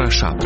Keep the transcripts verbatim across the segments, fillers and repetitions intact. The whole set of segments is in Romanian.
șapte.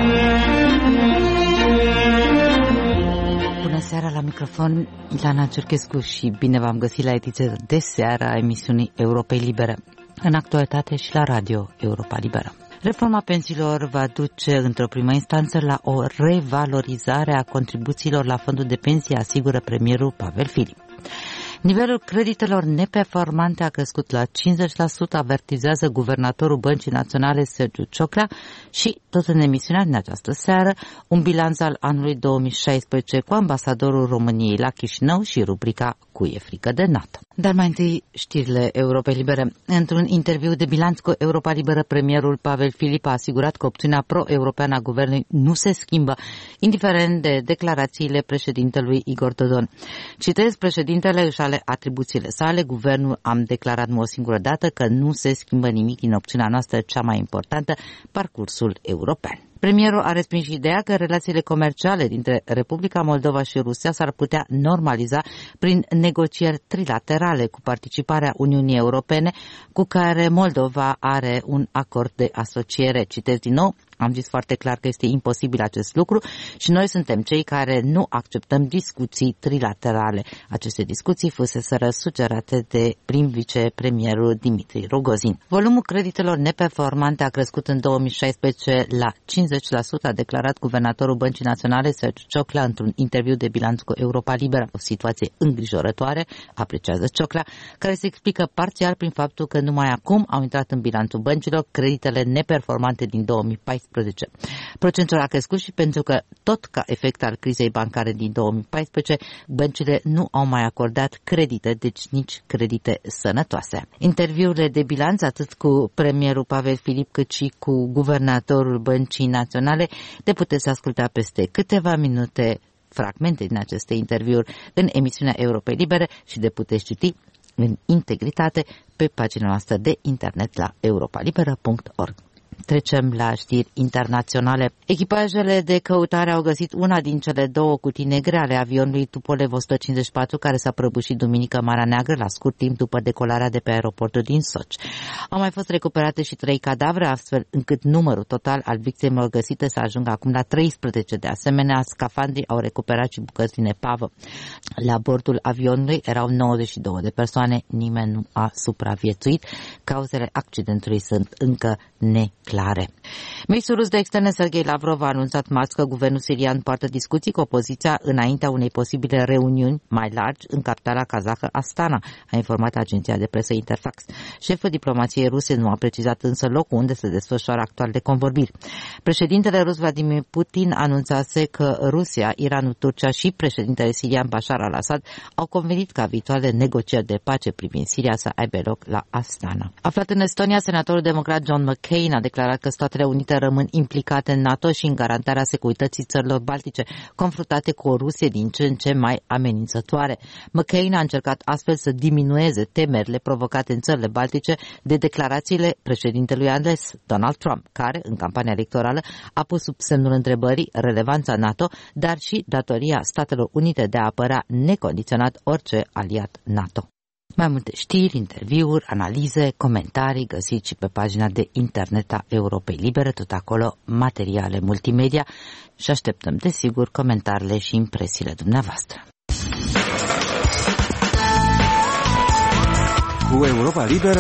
Bună seara, la microfon Ilana Cerchescu și bine v-am găsit la ediția de seară a emisiunii Europei Libere, în actualitate și la Radio Europa Liberă. Reforma pensiilor va duce într-o primă instanță la o revalorizare a contribuțiilor la fondul de pensie, asigură premierul Pavel Filip. Nivelul creditelor neperformante a crescut la cincizeci la sută, avertizează guvernatorul Băncii Naționale Sergiu Cioclea și, tot în emisiunea din această seară, un bilanț al anului două mii șaisprezece cu ambasadorul României la Chișinău și rubrica Cu e frică de NATO. Dar mai întâi știrile Europei Libere. Într-un interviu de bilanț cu Europa Liberă, premierul Pavel Filip a asigurat că opțiunea pro-europeană a guvernului nu se schimbă, indiferent de declarațiile președintelui Igor Dodon. Citez, președintele își ale atribuțiile sale, guvernul am declarat o singură dată că nu se schimbă nimic din opțiunea noastră cea mai importantă, parcursul european. Premierul a respins ideea că relațiile comerciale dintre Republica Moldova și Rusia s-ar putea normaliza prin negocieri trilaterale cu participarea Uniunii Europene, cu care Moldova are un acord de asociere. Citez din nou, am zis foarte clar că este imposibil acest lucru și noi suntem cei care nu acceptăm discuții trilaterale. Aceste discuții fuseseră sugerate de prim-vicepremierul Dimitri Rogozin. Volumul creditelor neperformante a crescut în două mii șaisprezece la cincizeci la sută, a declarat guvernatorul Băncii Naționale Sergiu Cioclea într-un interviu de bilanț cu Europa Liberă. O situație îngrijorătoare, apreciază Cioclea, care se explică parțial prin faptul că numai acum au intrat în bilanțul băncilor creditele neperformante din două mii paisprezece. Procentul a crescut și pentru că, tot ca efect al crizei bancare din două mii paisprezece, băncile nu au mai acordat credite, deci nici credite sănătoase. Interviurile de bilanț, atât cu premierul Pavel Filip cât și cu guvernatorul Băncii Naționale, le puteți asculta peste câteva minute, fragmente din aceste interviuri în emisiunea Europei Libere și le puteți citi în integritate pe pagina noastră de internet la europalibera punct org. Trecem la știri internaționale. Echipajele de căutare au găsit una din cele două cutii negre ale avionului Tupolev o sută cincizeci și patru, care s-a prăbușit duminică în Marea Neagră la scurt timp după decolarea de pe aeroportul din Sochi. Au mai fost recuperate și trei cadavre, astfel încât numărul total al victimelor găsite să ajungă acum la treisprezece. De asemenea, scafandrii au recuperat și bucăți din epavă. La bordul avionului erau nouăzeci și două de persoane, nimeni nu a supraviețuit. Cauzele accidentului sunt încă neclare. Ministrul rus de externe Sergei Lavrov a anunțat marți că guvernul sirian poartă discuții cu opoziția înaintea unei posibile reuniuni mai largi în capitala kazahă Astana, a informat agenția de presă Interfax. Șeful diplomației ruse nu a precizat însă locul unde se desfășoară actualele convorbiri. Președintele rus Vladimir Putin anunțase că Rusia, Iranul, Turcia și președintele sirian Bashar al-Assad au convenit ca viitoarele negocieri de pace privind Siria să aibă loc la Astana. Aflat în Estonia, senatorul democrat John McCain a declarat că Statele Unite rămân implicate în NATO și în garantarea securității țărilor baltice, confruntate cu o Rusie din ce în ce mai amenințătoare. McCain a încercat astfel să diminueze temerile provocate în țările baltice de declarațiile președintelui ales, Donald Trump, care, în campania electorală, a pus sub semnul întrebării relevanța NATO, dar și datoria Statelor Unite de a apăra necondiționat orice aliat NATO. Mai multe știri, interviuri, analize, comentarii găsiți și pe pagina de internet a Europei Libere, tot acolo materiale multimedia și așteptăm desigur comentariile și impresiile dumneavoastră. Cu Europa Liberă